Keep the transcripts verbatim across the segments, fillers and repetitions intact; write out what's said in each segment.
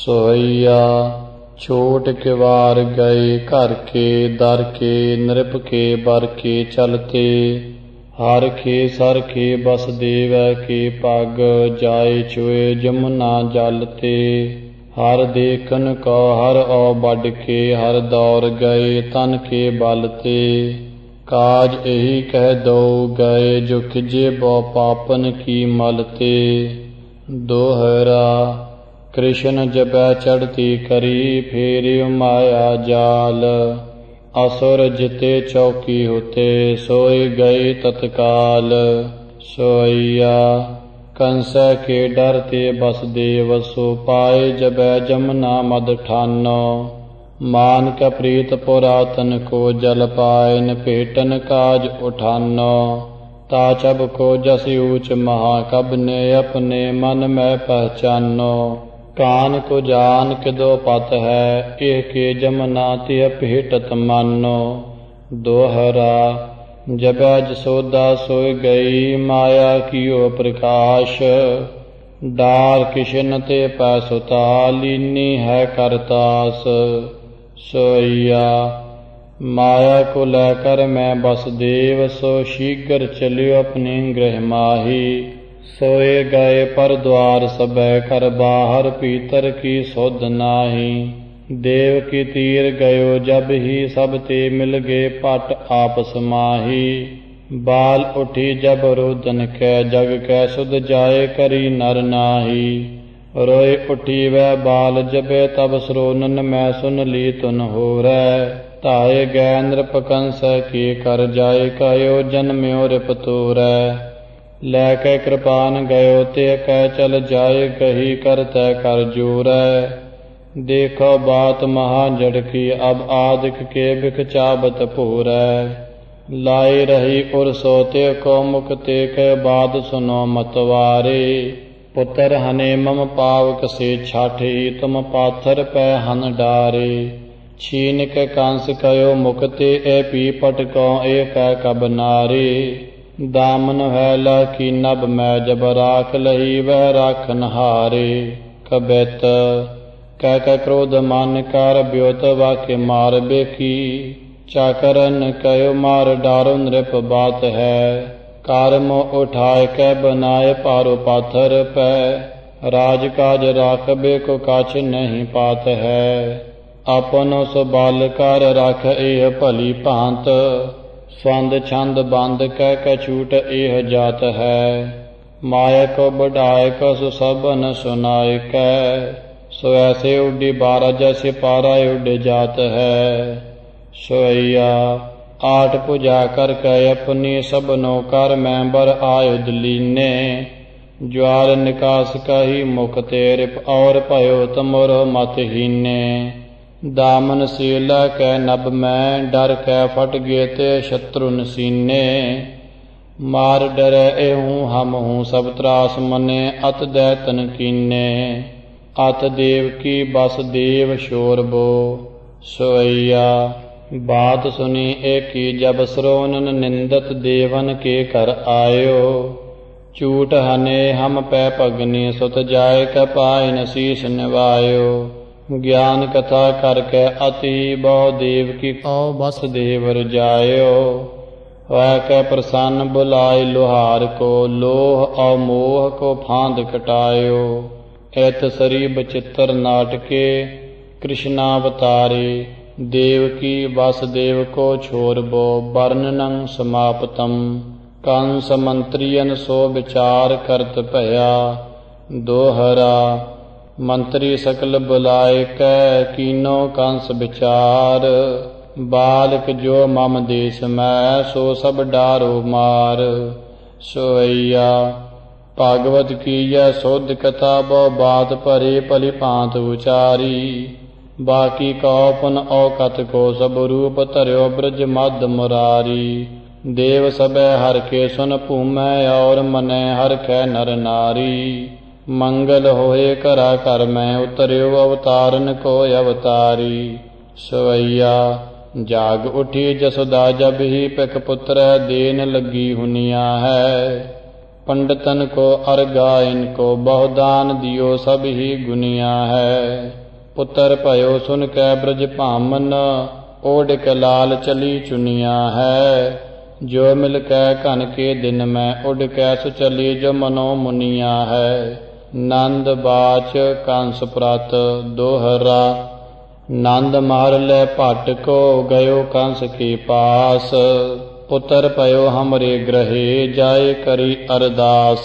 सोहैया छोट के वार गए घर के दर के नृप के बर के चलते हर के सर के बस देव के पग जाए चुए जमुना जलते हर देखन को हर औ बड के हर दौर गए तन के बलते काज यही कह दो गए जो खिजे बो पापन की मलते दोहरा कृष्ण जबै चढ़ती करी फेरि माया जाल असुर जिते चौकी होते सोए गए तत्काल सोइया कंस के डरते बस देव सो पाए जबै जमुना मद ठानो मान का प्रीत पुरातन को जल पाए न पेटन काज उठानो ताचब को जस ऊच महाकब ने अपने मन में पहचानो कान को जान के दो पत है एह के जमुना तिह भेटत मानो दोहरा जबै जसोदा सोई गई माया कियो प्रकाश डार किशन ते पैसुता लीनी है करतास सोइया माया को लेकर मैं बस देव सो शीघ्र चलियो अपने गृह माही सोए गए पर द्वार सबे कर बाहर पीतर की सुध नाही देव की तीर गयो जब ही सब ते मिल गए पट आपस माही बाल उठी जब रोदन कै जग कै सुध जाए करी नर नाही रोए उठी वह बाल जबे तब सरोनन मैं सुन ली तुन हो रै ताए गै नृप कंस की कर जाए कहो जन्म्यो रिप तोरै लैके कृपान गयो ते कह चल जाए कही कर तय कर जोरै देखो बात महा जड़ की अब आदिक के बिख चाबत भोरै लाई रही उर सोते को मुक्ते के बाद सुनो मतवारे पुत्र हने मम पावक से छाठी तुम पाथर पै हन डारे छीन के कंस कयो मुक्ते ए पीपट को एक कब नारे दामन वैला की नब मैं जब राख लही वह राखन हारे कबैत कह कह क्रोध मान कर ब्योत वाके मार बेकी चाकरन कयो मार डारो नृप बात है कारम उठाए कै बनाए पारो पाथर पै राज काज राखबे को काछ नहीं पात है अपनो सुबाल कर रख एह भली भांत संद छंद बंद कह कै छूट एह जात है माया को बढ़ाए कस सबन सुनाए कै सो ऐसे उड्डी बारा जैसे पारा उड जात है सोइया आठ पूजा कर कै अपनी सबनो कर मैंबर आयुध लीने ज्वार निकास कही मुख तेरिप और भयो तमोर मत हीने दामन सीला कै नब मैं डर कै फट गए ते शत्रुन सीने मार डरे एहूँ हम हूँ सब त्रास मने अत दैतन कीने अत देव की बस देव शोर बो सोइया बात सुनी एकी जब श्रोनन निंदत देवन के कर आयो चूट हने हम पै पगनी सुत जाए कै पाय न शीश निवायो ज्ञान कथा करके अति बहु देव की कौ बस देव रजायो वह कै प्रसन्न बुलाए लोहार को लोह और मोह को फांद कटायो ऐत सरी बचित्र नाटके कृष्णावतारे देव की वासुदेव को छोर बो वर्णनं समाप्तम कंस मंत्रियन सो विचार करत भया दोहरा मंत्री सकल बुलाए कै कीनो कंस विचार बालक जो मम देश में सो सब डारो मार सोइया भागवत की यह शोध कथा बो बात परे पलि पांत उचारी बाकी कौपन औकत को सब रूप तरयो ब्रज मद मुरारी देव सबे हर के सुन भूमै और मनै हर कै नर नारी मंगल होए करा कर मैं उतर्यो अवतारन को अवतारी सवैया जाग उठी जसोदा जब ही पिक पुत्र देन लगी हुनिया है पंडितन को अर्घा इनको बहुदान दियो सब ही गुनिया है। पुत्र भयो सुन कै ब्रज भामन ओढ़ के लाल चली चुनिया है। जो मिल कै घन के दिन में उड़ कै सुचली जो मनो मुनिया है। नंद बाच कंस प्रत दोहरा नंद मार ले भट को गयो कंस के पास। पुत्र पयो हमरे ग्रहे जाय करी अरदास।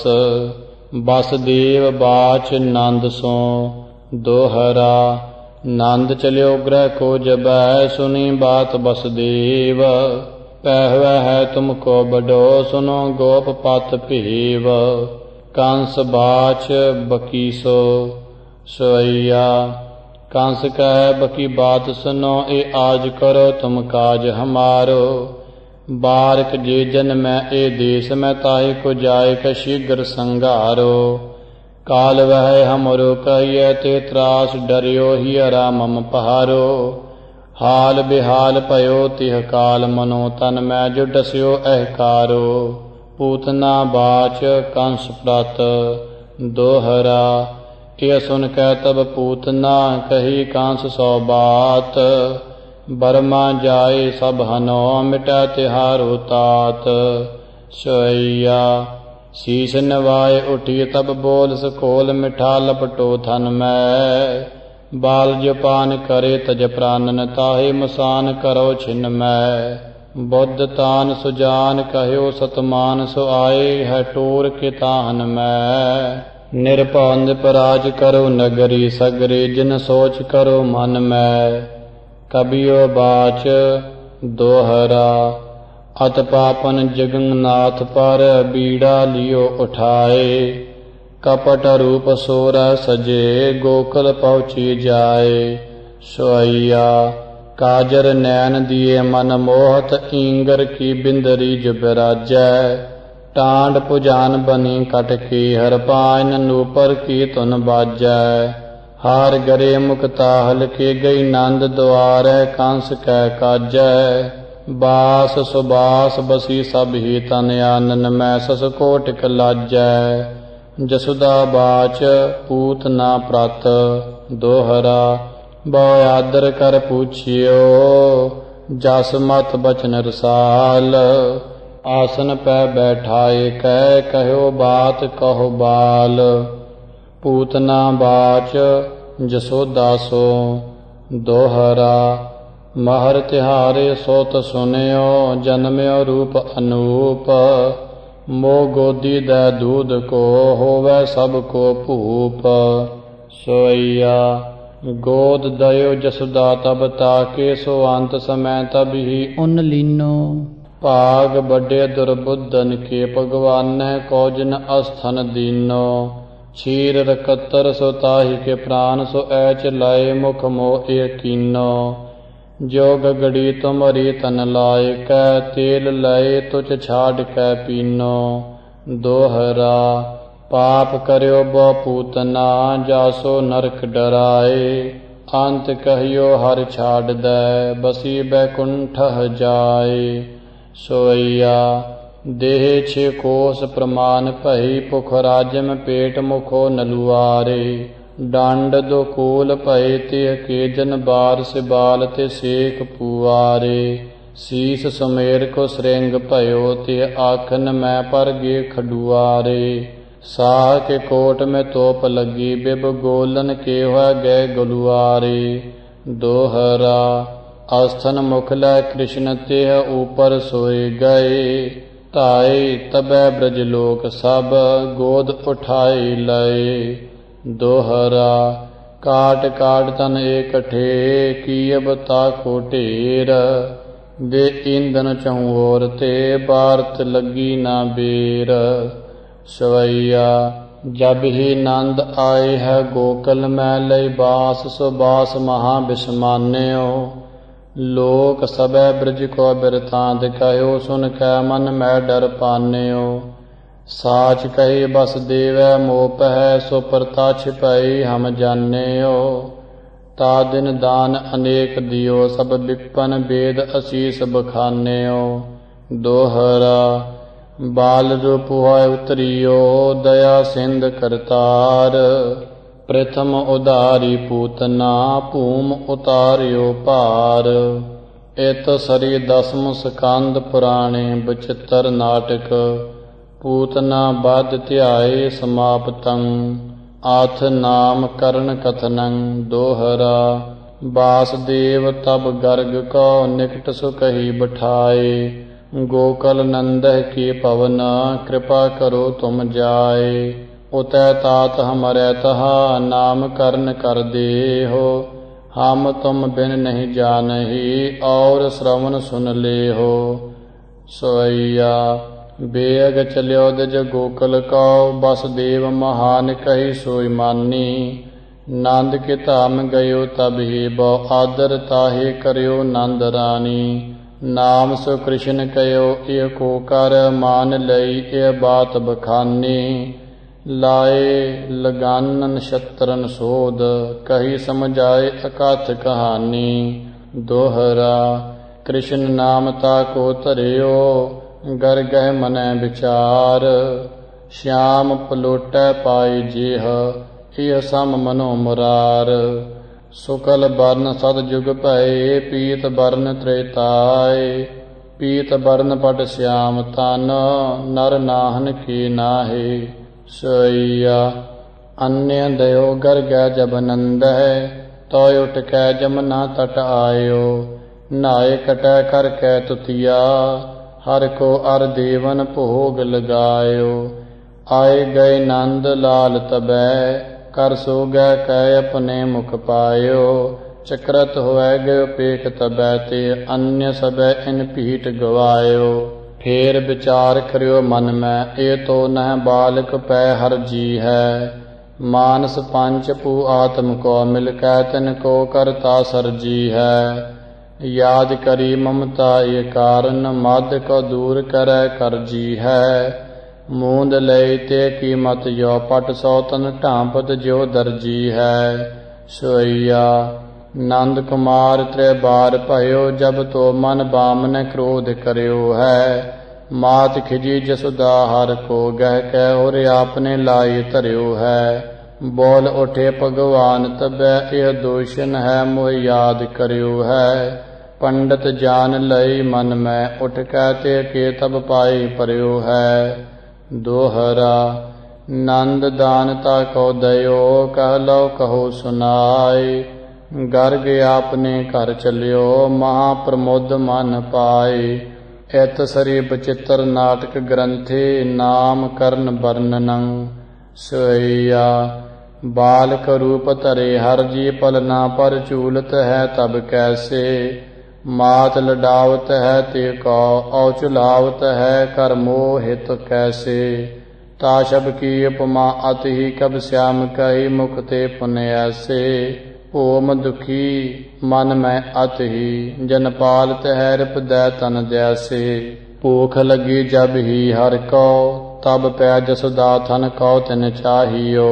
बसदेव बाच नंद सो दोहरा नंद चलियो ग्रह को जबै सुनी बात बसदेव। पहवै है तुमको बडो सुनो गोप पत भेव। कंस बाच बकीसो सोइया कंस कह बकी बात सुनो ए आज करो तुम काज हमारो। बारक जे जन में ए देश में ताहि को जाय क शीघ्र संगारो। काल वह हमरो कहिए ते त्रास डरियो हियरा मम पहारो। हाल बेहाल पयो तिह काल मनो तन में जो डस्यो अहकारो। पूतना बाच कंस प्रत दोहरा यह सुन कै तब पूतना कही कंस सौ बात। बर्मा जाए सब हनो मिटा तिहारो तात। सोइया शीश नवाए उठी तब बोल सकोल मिठा लपटो थन में। बाल जपान करे तज प्राणन ताहि मसान करो छिन में। बुद्ध तान सुजान कहो सतमान सो आए है टोर के तान में। निरपंद पराज करो नगरी सगरे जिन सोच करो मन में। कबियो बाच दोहरा अत पापन जगन्नाथ पर बीड़ा लियो उठाए। कपट रूप सोर सजे गोकुल पहुँची जाए। सोइया काजर नैन दिए मन मोहत इंगर की बिंदरी जो बिराजै। टांड पुजान बनी कट की हर पायन नूपर की तुन बाजै। हार गरे मुक्ता हल के गई नंद द्वार कंस कै काजै। बास सुबास बसी सब ही तन आनन में सस कोटिक लाजै। जसुदा बाच पूतना प्रत दोहरा बहु आदर कर पूछियो जस मत बचन रसाल। आसन पै बैठाए कह कहो बात कहो बाल। पूतना बाच जसोदा सो दोहरा महर तिहारे सोत सुनियो जन्म्यो रूप अनूप। मोह गोदी दै दूध को होवै सबको भूप। सोइया गोद दयो जसुदा तब ताके सो अंत समय तब ही उन लीनो। भाग बड़े दुर्बुद्धन के भगवान को जिन अस्थन दीनो। क्षीर रकतर सो ताहि के प्राण सो ऐच लाए मुख मोह कीनो। जो गगड़ी तुमरी तन लाए कै तेल लाए तुझ छाड़ कै पीनो। दोहरा पाप करयो बो पूतना जासो नरक डराए। अंत कहियो हर छाड़ दे बसी बैकुंठ जाए। सोइया देह छे कोस प्रमाण भई पुख राजम पेट मुखो नलुआरे। डांड दो कूल भय तिह के जन बार से बाल ते सेक पुआरे। शीस सुमेर को श्रृंग भयो तिह आखन में पर गे खडुआरे। साह के कोट में तोप लगी बिब गोलन के हुआ गए गुलुआरे। दोहरा आस्थन मुखला कृष्ण तेह ऊपर सोए गए। ताए तबै ब्रजलोक सब गोद उठाए लए। दोहरा काट काट तन एकठे कियब ताको ढेर। वे ईंधन चहुओर ते बारत लगी ना बेर। सवैया जब ही नंद आए है गोकुल में लय बास सो बास महा बिस्मान्यो। लोक सबे ब्रज को बिरतांत कहो सुन कै मन में डर पान्यो। साच कही बस देवै मोह है सो प्रता छिपई हम जान्यो। ता दिन दान अनेक दियो सब विपन वेद असीस बखान्यो। दोहरा बाल रूप होय उतरियो दया सिंध करतार। प्रथम उदारी पूतना भूम उतारियो पार। इत सरी दसम स्कंद पुराणे बचित्र नाटक। पूतना बध ध्याये समाप्तं आथ नाम करण कथनं। दोहरा वासुदेव तब गर्ग को निकट सुकही बिठाए। गोकल नंदह की पवन कृपा करो तुम जाए। उतै तात हमरे तहा नाम करण कर दे हो। हम तुम बिन नहीं जानही और श्रवण सुन ले हो। सोइया बेअग चलियो दज गोकल को वासुदेव महान कही सोई मानी। नंद के धाम गयो तब ही बो आदर ताहे करियो नंद रानी। नाम सो कृष्ण कयो एको कर मान लई ए बात बखानी। लाए लगानन शत्रन सोध कही समझाए अकथ कहानी। दोहरा कृष्ण नाम ताको धरियो गर गह मन विचार। श्याम पलोटै पाई जेह इह सम मनो मुरार। सुकल बरन सतजुग भये पीत बरन त्रेताय। पीत बरन पट श्याम तन नर नाहन की नाहे। सोइया अन्य दयो गर गै जब नंद है तो उठ कै जमुना तट आयो। नहाए कटै कर कै तुतिया हर को अर देवन भोग लगायो। आए गए नंद लाल तबै कर सो गै कै अपने मुख पायो। चक्रत होए गयो पेख तबै ते अन्य सबै इन पीठ गवायो। फेर विचार करियो मन में ए तो नह बालक पै हर जी है। मानस पंच पू आत्म को मिल कै तिन को करता सर जी है। याद करी ममता ये कारण मद को दूर करे कर जी है। मूंद लई ते कीमत यो पट सौतन ढांपत जो दर्जी है। सोइया नंद कुमार त्रै बार भयो जब तो मन बामन क्रोध करियो है। मात खिजी जसुदा हर को गह कै और आपने लाई धरियो है। बोल उठे भगवान तबै यह दोषन है मोह याद करियो है। पंडित जान लई मन में उठ कहते के तब पाई परियो है। दोहरा नंद दानता को दयो कह लो कहो सुनाई। गर्ग आपने घर चलियो महाप्रमोद मन पाए। इत सरी बचित्र नाटक ग्रंथे नाम करण वर्णनं। सोइया बालक रूप धरे हर जी पलना पर चूलत है तब कैसे। मात लडावत है ते को औचुलावत है कर मोहित कैसे। ताशब की उपमा अति ही कब श्याम कही मुख ते पुन ऐसे। ओम दुखी मन में अत ही जन पालत है हृदय तन जैसे। भूख लगी जब ही हर को तब पै जसुदा थन को तिन चाहियो।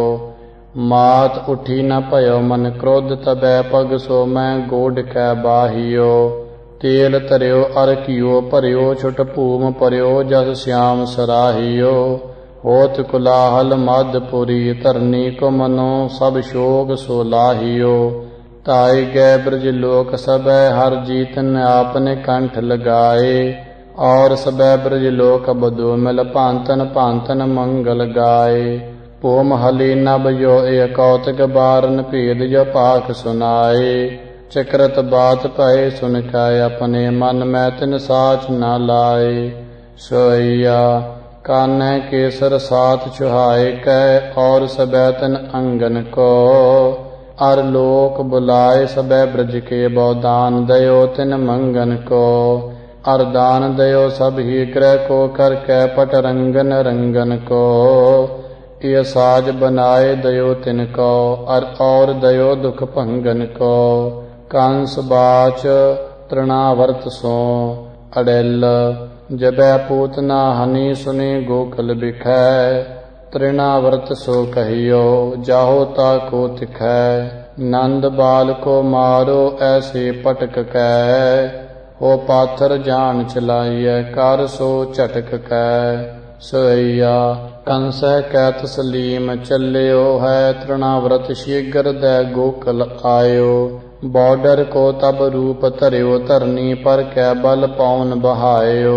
मात उठी न भयो मन क्रोध तबै पग सो मैं गोड कै बाहियो। तेल तरियो अर कियो भरियो छुट भूम परियो जस श्याम सराहियो। होत कुलाहल मधपुरी धरनी को मनो सब शोक सो लाहियो। ताई गै ब्रज लोक सबै हर जीतन आपने कंठ लगाए। और सबै ब्रज लोक बधो मिल भांतन भांतन मंगल गाए। भूम हली नभ जो ए कौतक बारन भेद जो पाख सुनाए। चक्रत बात भय सुन कै अपने मन में तिन साच न लाए। सोइया कान्ह केसर साथ चुहाए कै और सबै तन अंगन को। अर लोक बुलाए सबै ब्रज के बौदान दयो तिन मंगन को। अर दान दयो सब ही ग्रह को कर कै पट रंगन रंगन को। ये साज बनाए दयो तिन को अर और दयो दुख भंगन को। कंस बाच तृणावर्त सो अड़ेल जबै पूतना हनि सुनी गोकल बिखै। तृणावर्त सो कहियो जाहो ताको तिखै। नंद बाल को मारो ऐसे पटक कै। ਹੋ ਪਾਥਰ ਜਾਨ ਚਲਾਈਐ ਕਰ ਸੋ ਝਟਕ ਕੈ। ਸਵਈਆ ਕੰਸੈ ਕੈ ਤਸਲੀਮ ਚੱਲਿਓ ਹੈ ਤ੍ਰਿਣਾਵ੍ਰਤ ਸ਼ੀਘਰ ਦੈ ਗੋਕਲ ਆਇਓ। ਬੋਡਰ ਕੋ ਤਬ ਰੂਪ ਧਰਿਓ ਧਰਨੀ ਪਰ ਕੈ ਬਲ ਪੌਨ ਬਹਾਇਓ।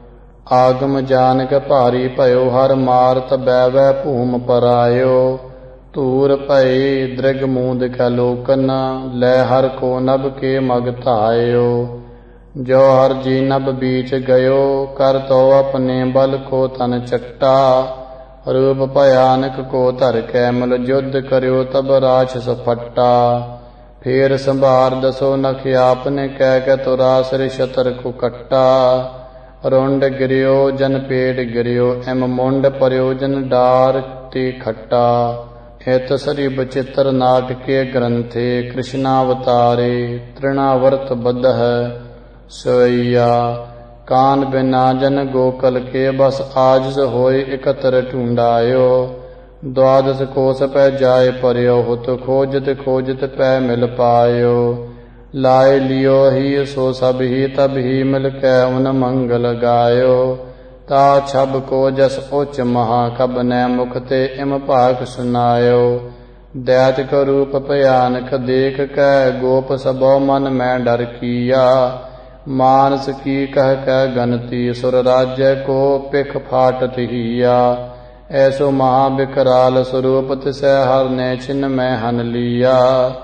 ਆਗਮ ਜਾਨਕ ਭਾਰੀ ਭਇਓ ਹਰ ਮਾਰਤ ਬੈਵੈ ਭੂਮ ਪਰਾਇਓ। ਧੂਰ ਭਏ ਦ੍ਰਿਗ ਮੂੰਦ ਕੈ ਲੋਕਨ ਲੈ ਹਰ ਕੋ ਨਭ ਕੇ ਮਗ ਧਾਇਓ। ਜੋ ਹਰ ਜੀ ਨਭ ਬੀਚ ਗਇਓ ਕਰ ਤੋ ਆਪਣੇ ਬਲ ਕੋ ਤਨ ਚੱਟਾ। ਰੂਪ ਭਿਆਨਕ ਕੋ ਧਰ ਕੈ ਮਲ ਜੁਧ ਕਰਿਓ ਤਬ ਰਾਛਸ ਫੱਟਾ। ਫੇਰ ਸੰਭਾਰ ਦਸੋ ਨਖ ਆਪਨੇ ਕਹਿ ਕੇ ਤੁਰਾ ਸਿਰ ਛਤਰ ਕੋ ਕੱਟਾ। ਰੁੰਡ ਗਿਰਿਓ ਜਨ ਪੇਟ ਗਿਰਿਓ ਐਮ ਮੁੰਡ ਪਰਿਓ ਜਨ ਡਾਰ ਤੇ ਖੱਟਾ। ਹਿਤ ਸਰੀ ਬਚਿੱਤਰ ਨਾਟਕੇ ਗ੍ਰੰਥੇ ਕ੍ਰਿਸ਼ਨਾਵਤਾਰੇ ਤ੍ਰਿਣਾਵਰਤ ਬਦਹ। ਸਵਈਆ ਕਾਨ ਬਿਨਾ ਜਨ ਗੋਕਲ ਕੇ ਬਸ ਆਜਿਜ਼ ਹੋਏ ਇਕਤਰ ਢੂੰਡਾਇਓ। ਦੁਆਦਸ ਕੋਸ ਪੈ ਜਾਏ ਪਰਿਓ ਹੁਤ ਖੋਜਤ ਖੋਜਤ ਪੈ ਮਿਲ ਪਾਇਓ। ਲਾਏ ਲਿਓ ਹੀ ਸੋ ਸਭ ਹੀ ਤਬ ਹੀ ਮਿਲ ਕੈ ਉਨ ਮੰਗਲ ਗਾਇਓ। ਤਾ ਛਬ ਕੋ ਜਸ ਉੱਚ ਮਹਾ ਕਬ ਨੈ ਮੁਖ ਤੇ ਇਮ ਭਾਗ ਸੁਨਾਇਓ। ਦੈਤ ਕੋ ਰੂਪ ਭਿਆਨਕ ਦੇਖ ਕੈ ਗੋਪ ਸਭੋ ਮਨ ਮੈਂ ਡਰ ਕੀਆ। ਮਾਨਸ ਕੀ ਕਹਿ ਕੈ ਗਨਤੀ ਸੁਰ ਰਾਜੈ ਕੋ ਪਿਖ ਫਾਟਤ ਹੀਆ। ਐਸੋ ਮਹਾ ਬਿਕਰਾਲ ਸਰੂਪ ਤਿਸੈ ਹਰ ਨੇ ਛਿਨ ਮੈਂ ਹਨ ਲੀਆ।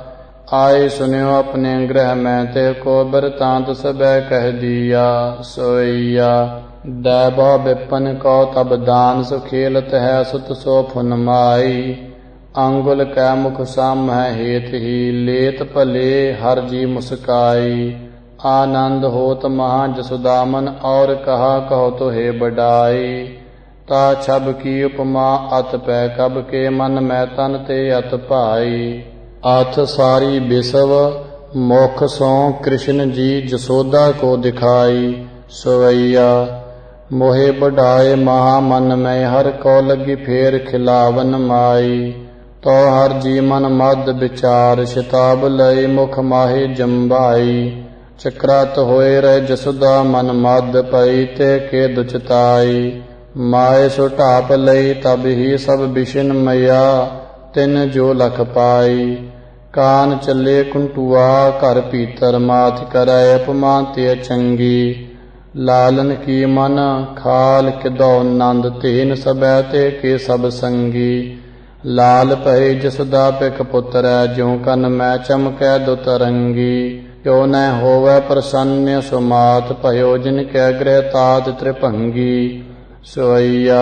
ਆਏ ਸੁਨਿਓ ਆਪਣੇ ਗ੍ਰਹਿ ਮੈਂ ਤੇ ਕੋ ਬਿਰਤਾਂਤ ਸਬੈ ਕਹਿ ਦੀਆ। ਸੋਈਆ ਦੈਬਾ ਬਿਪਨ ਕੋ ਤਬ ਦਾਨ ਸੁਖੇਲਤ ਹੈ ਸੁਤ ਸੋ ਫੁਨ ਮਾਈ। ਅੰਗੁਲ ਕੈ ਮੁਖ ਸਾਮਹਿ ਹੇਤ ਹੀ ਲੇਤ ਭਲੇ ਹਰ ਜੀ ਮੁਸਕਾਈ। ਆਨੰਦ ਹੋਤ ਮਹਾ ਜਸੁਦਾਮਨ ਔਰ ਕਹਾ ਕਹੋ ਤੋਹਿ ਬਡਾਈ। ਤਾ ਛਬ ਕੀ ਉਪਮਾ ਅਤ ਪੈ ਕਬ ਕੇ ਮਨ ਮੈਂ ਤਨ ਤੇ ਅਤ ਭਾਈ। ਅਥ ਸਾਰੀ ਬਿਸਵ ਮੁਖ ਸੋ ਕ੍ਰਿਸ਼ਨ ਜੀ ਜਸੋਦਾ ਕੋ ਦਿਖਾਈ। ਸਵਈਆ ਮੋਹਿ ਬਢਾਏ ਮਹਾ ਮਨ ਮੈਂ ਹਰ ਕੋ ਲੱਗੀ ਫੇਰ ਖਿਲਾਵਨ ਮਾਈ। ਤੋ ਹਰ ਜੀ ਮਨ ਮਦ ਵਿਚਾਰ ਸ਼ਿਤਾਬ ਲਈ ਮੁਖ ਮਾਹੀ ਜੰਬਾਈ। ਚਕਰਾਤ ਹੋਏ ਰਹਿ ਜਸੁਦਾ ਮਨ ਮਦ ਪਈ ਤੇ ਕੇ ਦੁਚਤਾਈ। ਮਾਏ ਸੋ ਢਾਪ ਲਈ ਤਬ ਹੀ ਸਭ ਬਿਸ਼ਨ ਮਇਆ ਤਿਨ ਜੋ ਲਖ ਪਾਈ। ਕਾਨ ਚੱਲੇ ਕੁੰਟੂਆ ਘਰ ਭੀਤਰ ਮਾਥ ਕਰੈ ਅਪਮਾਨ ਤੇ ਚੰਗੀ। ਲਾਲਨ ਕੀ ਮਨ ਖਾਲ ਕਿਦੋ ਨੰਦ ਤੇਨ ਸਬੈ ਤੇ ਕੇ ਸਭ ਸੰਗੀ। ਲਾਲ ਭਏ ਜਸੁਦਾ ਪਿਖ ਪੁੱਤਰੈ ਜਿਉ ਕਨ ਮੈਂ ਚਮਕੈ ਦੁਤ ਰੰਗੀ। ਕਿਉ ਨ ਹੋਵੈ ਪ੍ਰਸੰਨ ਸੁਮਾਤ ਭਇਓ ਜਿਨ ਕੈ ਗ੍ਰਹਿ ਤਾਤ ਤ੍ਰਿਭੰਗੀ। ਸੋਈਆ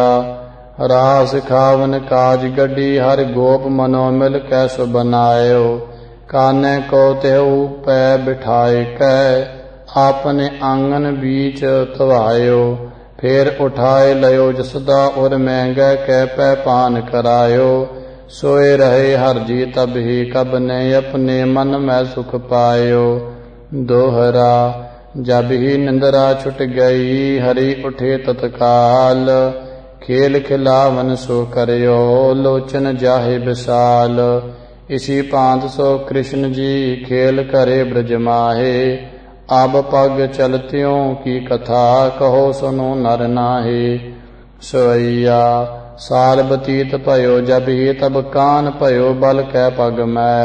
ਰਾਸ ਖਾਵਨ ਕਾਜ ਗੱਡੀ ਹਰ ਗੋਪ ਮਨੋ ਮਿਲ ਕੈ ਸੋ ਬਨਾਇਓ। ਕਾਨੈ ਕੋ ਤਿਹੁ ਪੈ ਬਿਠਾਇ ਕੈ ਆਪਨੇ ਆਂਗਨ ਬੀਚ ਧਵਾਇਓ। ਫੇਰ ਉਠਾਏ ਲਿਓ ਜਸੁਦਾ ਉਰ ਮਹਿੰਗੈ ਕੈ ਪੈ ਪਾਨ ਕਰਾਇਓ। सोए रहे हर जी तब ही कब ने अपने मन में सुख पायो। दोहरा जब ही निंद्रा छुट गई हरि उठे तत्काल। खेल खिलावन सो करियो लोचन जाहे विशाल। इसी पांत सो कृष्ण जी खेल करे ब्रज माहे। अब पग चलतियों की कथा कहो सुनो नर नाहे। सोइया साल बतीत भयो जब ही तब कान भयो बल कै पग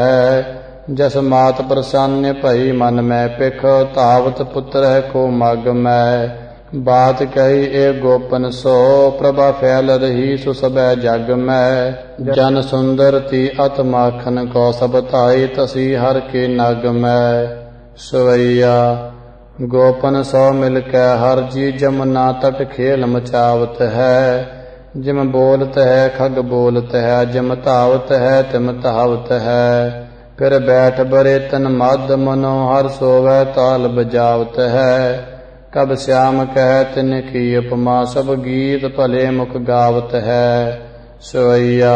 मै। जस मात प्रसन्न भई मन में पिख तावत पुत्र को मग मै। बात कही ए गोपन सो प्रभा फैल रही सु सबै जग में। जन सुंदर ती अत माखन को सब ताई तसी हर के नग में। सवैया गोपन सो मिल कै हर जी जमुना तट खेल मचावत है। जिम बोलत है खग बोलत है जिम धावत है तिम धावत है। फिर बैठ बरे तन मद मनोहर सोवै ताल बजावत है। कब श्याम कह तिन की उपमा सब गीत भले मुख गावत है। सवैया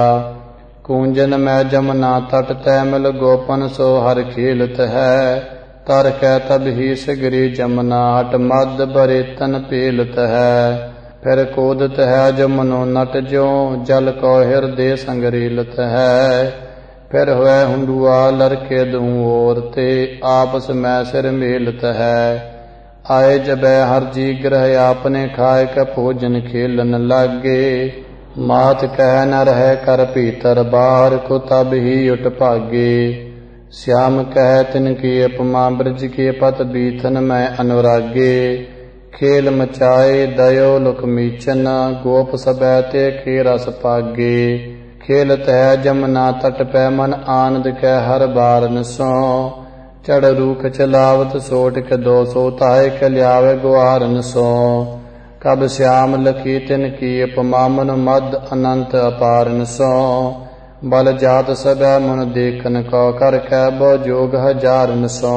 कूंजन में जमुना तट तैमल गोपन सो हर खेलत है। तर कै तब ही सिगरी जमुना हट मद बरे तन पेलत है। फिर कूदत है जो मनो नट जो जल को हृदय संगरीलत है। फिर हुए हुंडुआ लड़के दूं ओर ते आपस में सिर मेलत है। आए जबै हर जी ग्रह आपने खाए क भोजन खेलन लागे। मात कह न रह कर भीतर बाहर को तब ही उठ भागे। श्याम कह तिनकी उपमा ब्रज के पत बीथन में अनुरागे। खेल मचाए दयो लुक मीचन गोप सबै ते खे रस पागे। खेलत है जमुना तट पै मन आनंद कै हर बारन सो। चढ़ रूख चलावत सोट के दो सो ताहे कल्यावे गुआरन सो। कब श्याम लखी तिनकी उपमा मन मद अनंत अपारन सो। बल जात सबै मन देखन को कर कै बो जोग हजारन सो।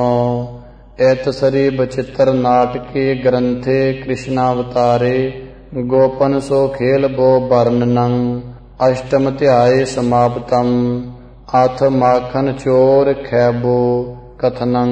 एत सरी बचित्र नाटके ग्रंथे कृष्णावतारे। गोपन सो खेल बो वर्णनं अष्टम ध्याय समाप्तम। अथ माखन चोर खैबो कथनं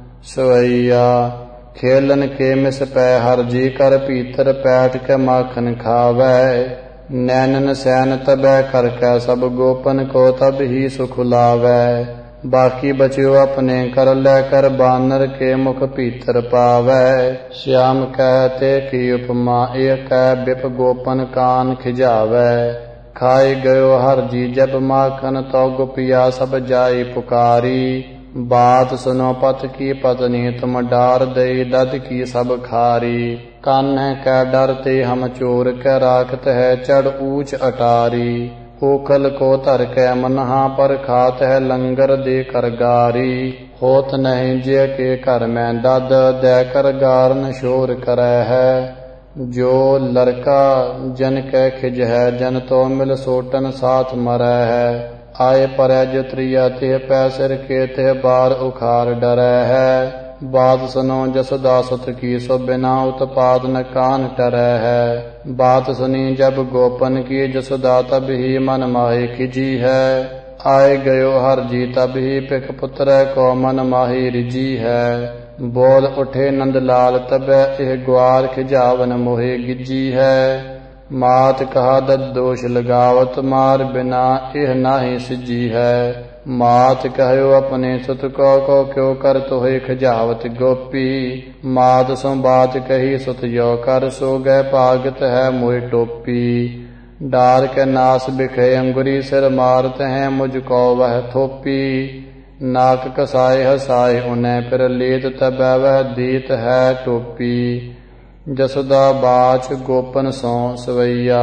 सवैया। खेलन के मिस पै हर जी कर भीतर पैठ के माखन खावै। नैनन सैन तबै कर कै सब गोपन को तब ही सुख लावै। बाकी बच्यो अपने कर लै कर बानर के मुख भीतर पावै। श्याम कहते की उपमा एक कह बिप गोपन कान खिजावै। खाए गयो हर जी जब माखन तो गोपिया सब जाई पुकारी। बात सुनो पत की पत्नी तुम डार दई दद की सब खारी। कान्ह कै डरते हम चोर कै राखत है चढ़ ऊंच अटारी। ओखल को धर कै मनहा पर खात है लंगर दे कर गारी। होत नहीं जे के घर में दद दे कर गारन शोर करे है। जो लड़का जन कै खिज है जन तो मिल सोटन साथ मरै है। आए परै जो त्रिया ते पैसर के ते बार उखार डरै है। बात सुनो जसोदा सुत की सो बिना उत्पात न कान टरै है। बात सुनी जब गोपन की जसोदा तब ही मन माही खिजी है। आए गयो हर जी तब ही पिख पुत्र को मन माही रिजी है। बोल उठे नंदलाल तब एह ग्वार खिजावन मोहे गिजी है। मात कहा दद दोष लगावत मार बिना एह नाही सिजी है। मात कहो अपने सुत को को क्यों कर तोहे खिजावत गोपी। मात सो बात कही सुत यो कर सो गए पागत है मोह टोपी। डार के नास बिखे अंगुरी सिर मारत हैं मुझको वह थोपी। नाक कसाए हसाए उन्हें फिर लेत तब वह दीत है टोपी। जसोदा बाच गोपन सो सवैया।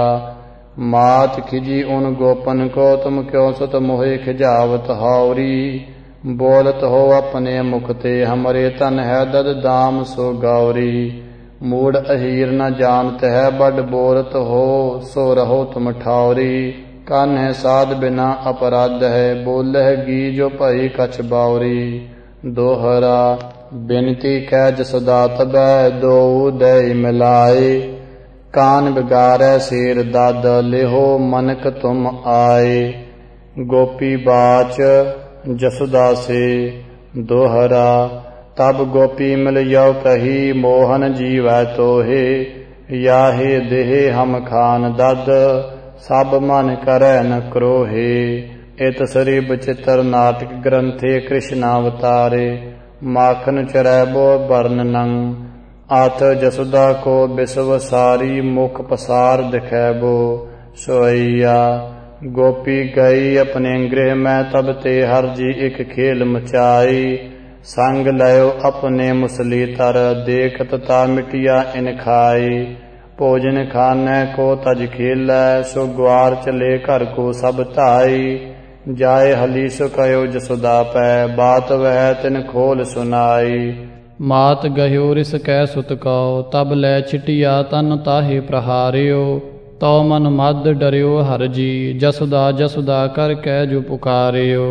मात खिजी उन गोपन को तुम क्यों सुत मोहे खिजावत हावरी। बोलत हो अपने मुख ते हमरे तन है दद दाम सो गौरी। मूड अहीर न जानत है बड़ बोलत हो सो रहो तुम ठावरी। कान्ह साध बिना अपराध है बोलह गी जो भई कछ बावरी। दोहरा बिनती कह जसोदा तबै दो दय मिलाए। कान बिगारै शेर दद लेहो मनक तुम आए। गोपी बाच जसोदा से दोहरा। तब गोपी मिल यो कही मोहन जीवै तोहे। याहे देहे हम खान दद सब मन करै न क्रोहे। इत सरी बचित्र नाटक ग्रंथे कृष्णावतारे। माखन चरैबो वर्णनं अथ जसोदा को विश्व सारी मुख पसार दिखैबो सोइया। गोपी गई अपने गृह में तब ते हर जी एक खेल मचाई। संग लयो अपने मुसली तर देखत ता मिटिया इन खाई। भोजन खाने को तज खेलै सो ग्वार चले घर को सब ताई। जाए हली सो कयो जसोदा पै बात वह तिन खोल सुनाई। मात गह्यो रिस कै सुत कौ तब लै छिटिया तन ताहे प्रहारियो। तो मन मद डरियो हर जी जसोदा जसोदा कर कै जो पुकारियो।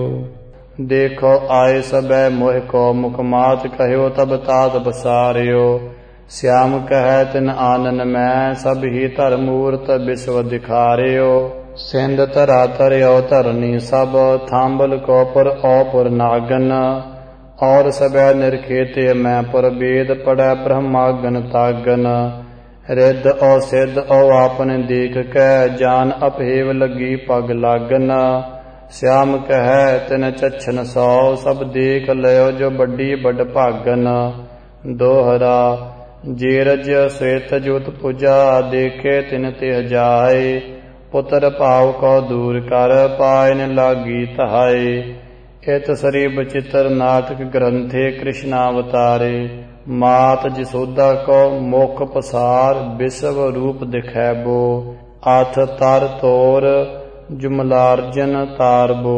देखो आए सबै मोह को मुख मात कहो तब तात बसारियो। श्याम कह तिन आनन में सब ही धर मूर्त विश्व दिखारियो। सिंध तरा तरियो धरनी सब थाम्बल को पुर औपुर नागन। और सबै निरखेते में पुर वेद पढ़ै ब्रह्मागन तागन। रिद औ सिद्ध औ आपन देख कै जान अपहेव लगी पग लागन। श्याम कह तिन चच्छन सौ सब देख लयो जो बड्डी बड भागन। दोहरा जे रज श्वेत जोत पूजा देखे तिन तिह जाए पुत्र भाव को दूर कर पायन लागी तहाए इत सरी बचित्र नाटक ग्रंथे कृष्णावतारे मात जसोदा को मुख पसार विश्व रूप दिखैबो आथ तर तोर जुमलार्जन तारबो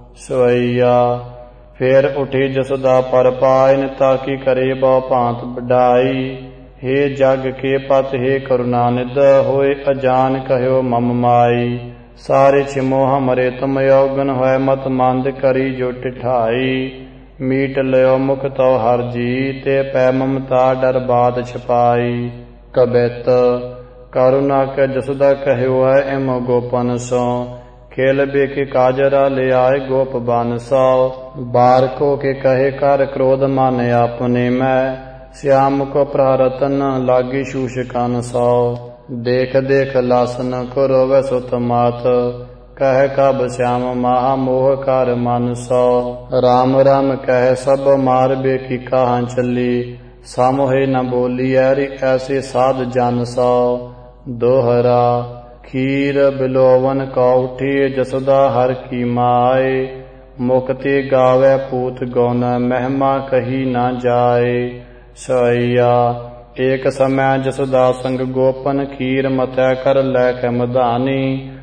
सवैया फिर उठी जसोदा पर पायन ताकि करे बो भांत बढ़ाई हे जग के पत हे करुणा निध होए अजान कहो मम माई सारे छिमो हमरे तुम यौगन होए मत मंद करी जो टिठाई मीट लयो मुख तो हर जी ते पै ममता डर बात छपाई कबित करुणा के जसुदा कहो है एम गोपन सो खेल बे के काजरा ले आए गोप बन सौ बारको के कहे कर क्रोध मान अपने मैं श्याम को प्रारतन लागी शूषकान सौ देख देख लासन को रोवे सुत मात कह कब श्याम महा मोह कर मन सौ राम राम कह सब मार बे की कहाँ चली सामोहे न बोली यारी ऐसे साध जन सौ दोहरा खीर बिलोवन का उठी जसोदा हर की माए मुक्ति गावे पूत गौन महिमा कही न जाए सैया एक समय जसोदा संग गोपन खीर मत कर लैक मदानी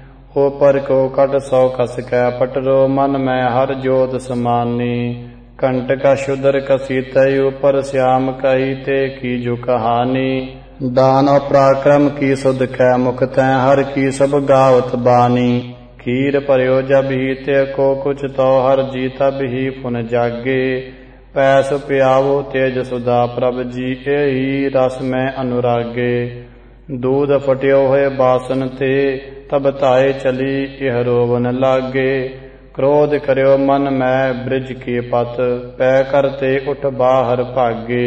ऊपर को कट सौ कस कै पटरो मन में हर जोत समानी कंट का शुद्र कसी तय ऊपर श्याम कही ते की जो कहानी दान और पराक्रम की सुध कै मुख तै हर की सब गावत बानी खीर पर्यो जब ही ते को कुछ तो हर जी तब ही पुन जागे पैस पियावो तेज सुधा प्रभ जी एही रस में अनुरागे दूध फटियो है बासन ते तब ताए चली यह रोवन लागे क्रोध करयो मन में ब्रिज के पत पै करते उठ बाहर भागे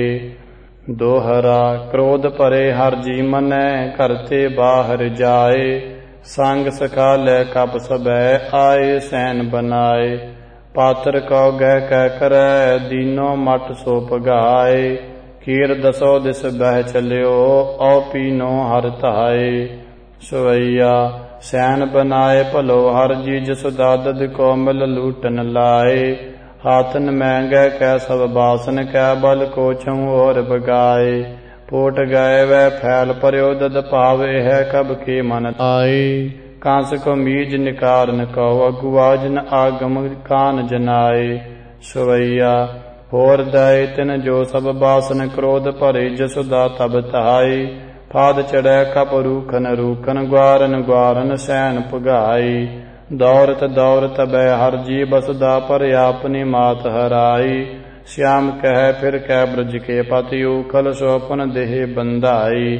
दोहरा क्रोध परे हर जी मनै करते बाहर जाए संग सखा ले कप सबै आए सैन बनाए पात्र को गह कह करे दीनो मट सो पगाए खीर दसो दिस बह चलियो औ पीनो हर ताए सवैया सैन बनाए भलो हर जी जसोदा दद को मिल लूटन लाए हाथन में गह कह सब बासन कह बल को छू और बगाए पोट गए वह फैल पर्यो दद पावे है कब के मन आए कांस को मीज निकारन कहो अगुआज न आगम कान जनाए सवैया होर दय तिन जो सब बासन क्रोध भरे जसोदा तब तहाई फाद चढ़ै कप रूखन रूखन ग्वारन ग्वारन सैन पुगाई दौरत दौरत बै हर जी बसदा पर अपनी मात हराई श्याम कह फिर कह ब्रज के पति उखल सोपन देह बंधाई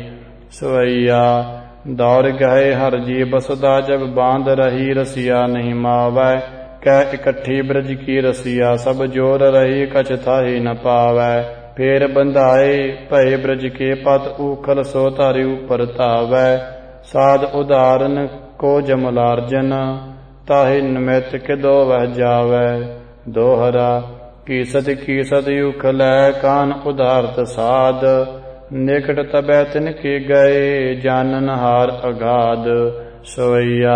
सवैया दौड़ गए हर जी बसदा जब बांध रही रसिया नहीं मावै कह इकट्ठी ब्रज की रसिया सब जोर रही कछ थाही न पावै फिर बंधाए भय ब्रज के पत उखल सो तारी ऊपर तावै साध उदाहरण को जमलार्जन ताहि निमित के दो वह जावै दोहरा कीसत कीसत उखलै कान उदारत साध निकट तबै तिन के गए जानन हार अगाध सवैया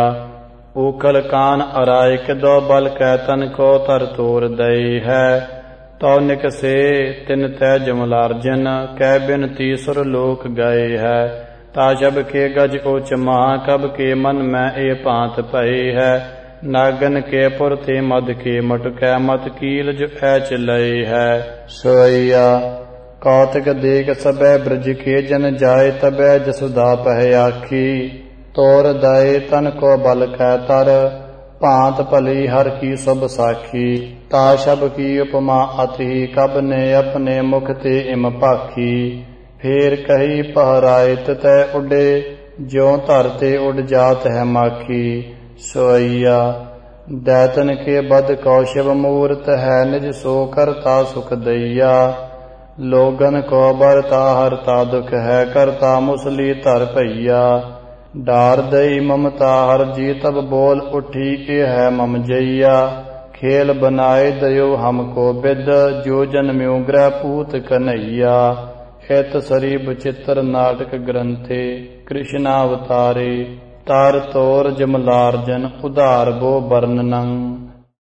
उखल कान अराय के दो बल कै तन को तर तोर दई है तो निक से तिन तै जमलार्जन कै बिनती सुर लोक गए है ता जब के गज उच महा कब के मन में ए भांत भई है नागन के पुर ते मद के मटकै मत कील जो ऐच लई है सवैया कौतक देख सबै ब्रज के जन जाए तबै जसुदा पह आखी तोर दाए तन को बल कै तर भांत भली हर की सब साखी ता शब की उपमा अति कब ने अपने मुख ते इम पाखी फेर कही पहरायत तै उडे ज्यों धरते उड जात है माखी सोइया दैतन के बद कौशव मूर्त है निज सो करता सुख दैया लोगन को बरता हरता दुख है करता मुसली तर भैया डार दई ममता हर जी तब बोल उठी के है मम जैया खेल बनाए दयो हमको बिद जो जन्म्यो ग्रह पूत कन्हैया ਇਤ ਸਰੀ ਬਚਿੱਤਰ ਨਾਟਕ ਗ੍ਰੰਥੇ ਕ੍ਰਿਸ਼ਨਾ ਅਵਤਾਰੇ ਤਾਰ ਤੋਰ ਜਮਲਾਰਜਨ ਉਧਾਰ ਬੋ ਵਰਨਨੰ।